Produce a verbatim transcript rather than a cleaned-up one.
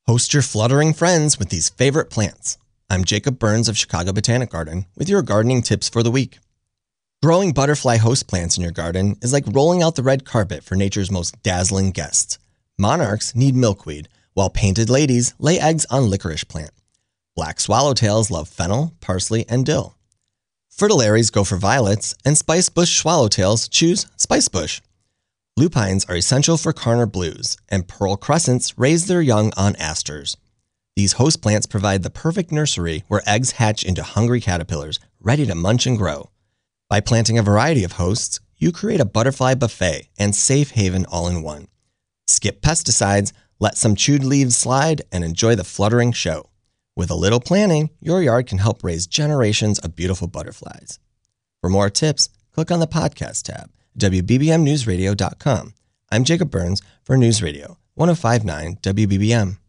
Host your fluttering friends with these favorite plants. I'm Jacob Burns of Chicago Botanic Garden with your gardening tips for the week. Growing butterfly host plants in your garden is like rolling out the red carpet for nature's most dazzling guests. Monarchs need milkweed, while painted ladies lay eggs on licorice plant. Black swallowtails love fennel, parsley, and dill. Fritillaries go for violets, and spicebush swallowtails choose spicebush. Lupines are essential for Carner blues, and pearl crescents raise their young on asters. These host plants provide the perfect nursery where eggs hatch into hungry caterpillars, ready to munch and grow. By planting a variety of hosts, you create a butterfly buffet and safe haven all in one. Skip pesticides, let some chewed leaves slide, and enjoy the fluttering show. With a little planning, your yard can help raise generations of beautiful butterflies. For more tips, click on the podcast tab, W B B M news radio dot com. I'm Jacob Burns for News Radio, one oh five point nine W B B M.